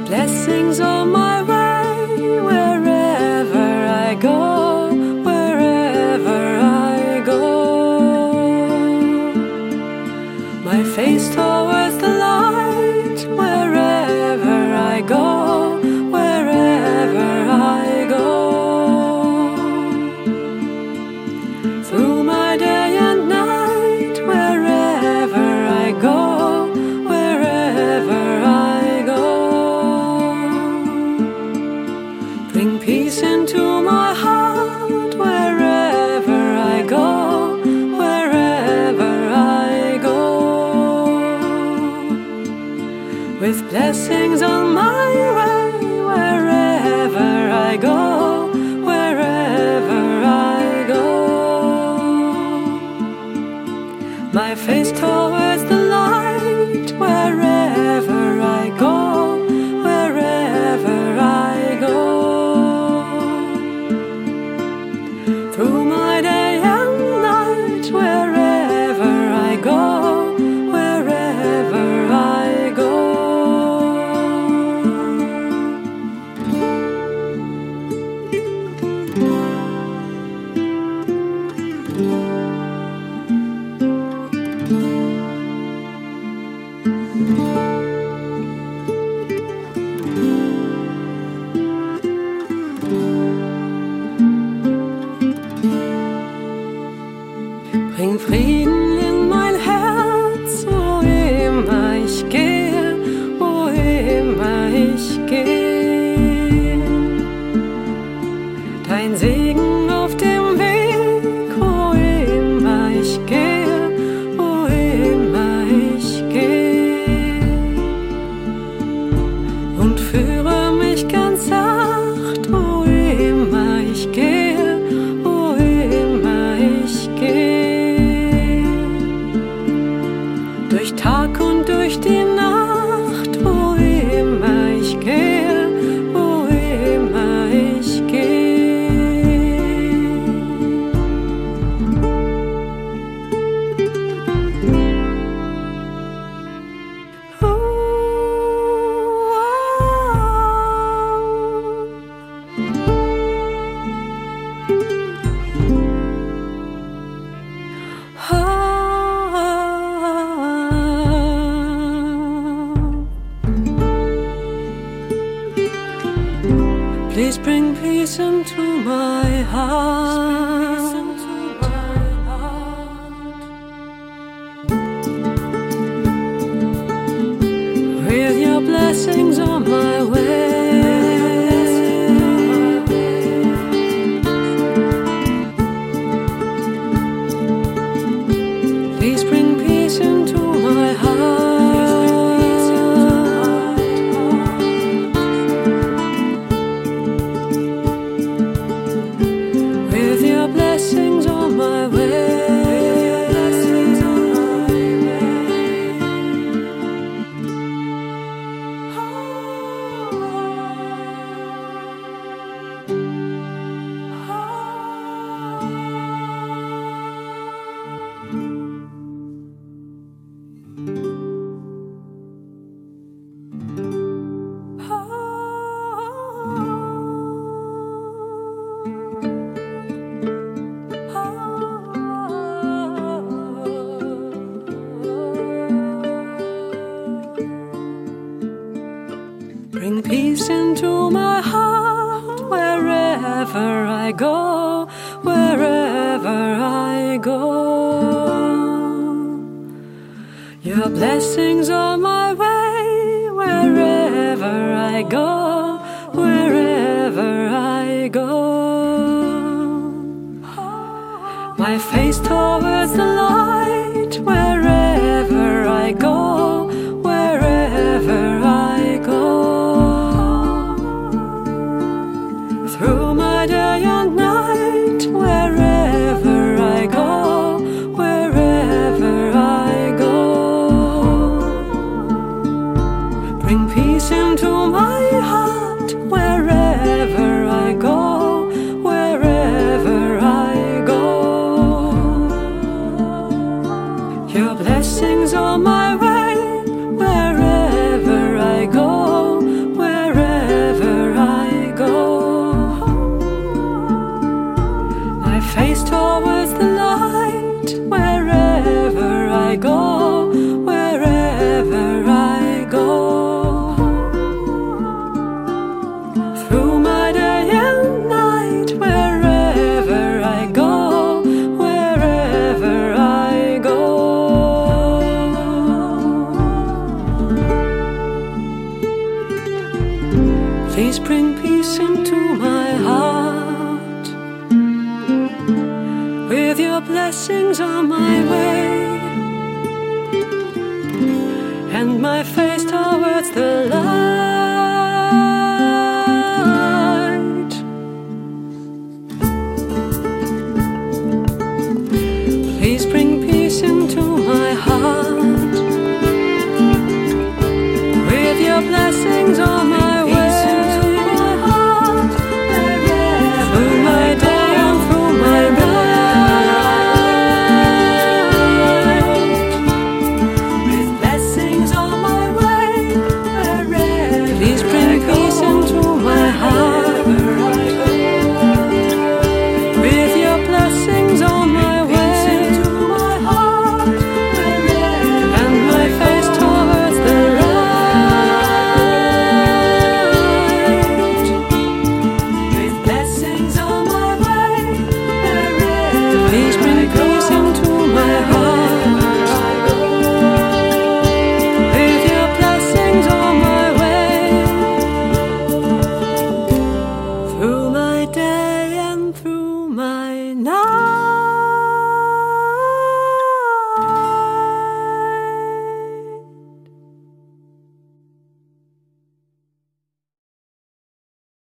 blessings on my way, wherever I go, wherever I go. My face towards the light, wherever I go, wherever I go. Through my day and night, wherever I go, wherever I go. Bring peace into my heart, wherever I go, wherever I go. With blessings on my way, wherever I go, wherever I go. My face towards the light, wherever I go, wherever I go. Through my day and night, wherever I go, wherever I go. Bring Frieden in mein Herz, wo immer ich gehe, wo immer ich gehe. Dein Segen auf dem Weg, wo immer ich gehe, wo immer ich gehe. Und führe mich ganz sacht, wo immer ich gehe, wo immer ich gehe. Durch Tag und durch die Nacht, wo immer ich gehe, wo immer ich gehe. Please bring peace into my heart. With your blessings on my way. Please bring peace into my heart. Blessings on my way. Bring peace into my heart, wherever I go, wherever I go. Your blessings on my way, wherever I go, wherever I go. My face towards the light, wherever I go, wherever I go. Through my day and night, wherever I go, wherever I go. Bring peace into my heart, wherever I go, wherever I go. my face towards the light, wherever I go, wherever I go. Through my day and night, wherever I go, wherever I go. Please bring peace into my heart. With your blessings on my way, and my faith